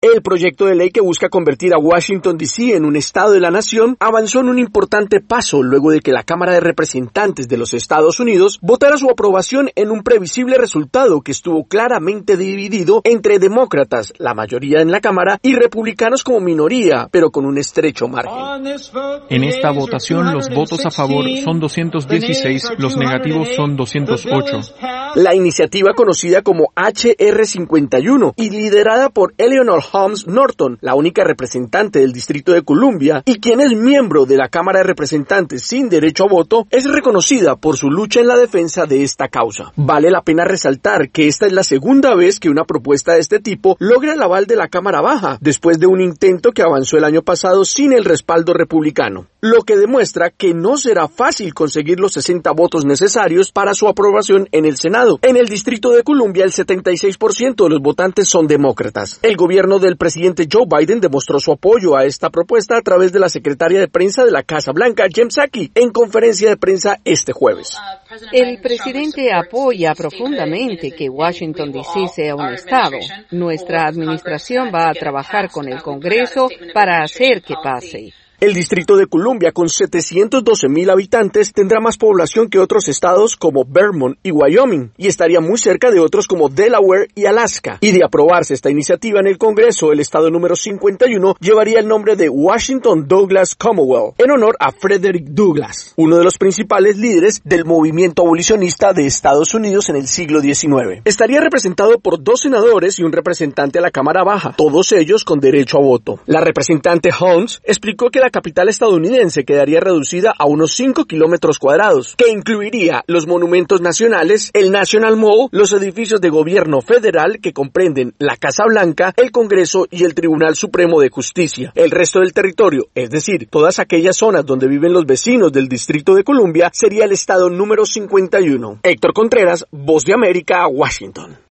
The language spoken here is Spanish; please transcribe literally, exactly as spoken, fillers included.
El proyecto de ley que busca convertir a Washington D C en un estado de la nación avanzó en un importante paso luego de que la Cámara de Representantes de los Estados Unidos votara su aprobación en un previsible resultado que estuvo claramente dividido entre demócratas, la mayoría en la Cámara, y republicanos como minoría, pero con un estrecho margen. En esta votación los votos a favor son doscientos dieciséis, los negativos son doscientos ocho. La iniciativa conocida como H R cincuenta y uno y liderada por Eleanor Holmes Norton, la única representante del Distrito de Columbia y quien es miembro de la Cámara de Representantes sin derecho a voto, es reconocida por su lucha en la defensa de esta causa. Vale la pena resaltar que esta es la segunda vez que una propuesta de este tipo logra el aval de la Cámara Baja, después de un intento que avanzó el año pasado sin el respaldo republicano, lo que demuestra que no será fácil conseguir los sesenta votos necesarios para su aprobación en el Senado. En el Distrito de Columbia, el setenta y seis por ciento de los votantes son demócratas. El gobierno del presidente Joe Biden demostró su apoyo a esta propuesta a través de la secretaria de prensa de la Casa Blanca, Jen Psaki, en conferencia de prensa este jueves. El presidente apoya profundamente que Washington D C sea un estado. Nuestra administración va a trabajar con el Congreso para hacer que pase. El Distrito de Columbia, con setecientos doce mil habitantes, tendrá más población que otros estados como Vermont y Wyoming, y estaría muy cerca de otros como Delaware y Alaska. Y de aprobarse esta iniciativa en el Congreso, el estado número cincuenta y uno llevaría el nombre de Washington Douglas Commonwealth, en honor a Frederick Douglass, uno de los principales líderes del movimiento abolicionista de Estados Unidos en el siglo diecinueve. Estaría representado por dos senadores y un representante a la Cámara Baja, todos ellos con derecho a voto. La representante Holmes explicó que la capital estadounidense quedaría reducida a unos cinco kilómetros cuadrados, que incluiría los monumentos nacionales, el National Mall, los edificios de gobierno federal que comprenden la Casa Blanca, el Congreso y el Tribunal Supremo de Justicia. El resto del territorio, es decir, todas aquellas zonas donde viven los vecinos del Distrito de Columbia, sería el estado número cincuenta y uno. Héctor Contreras, Voz de América, Washington.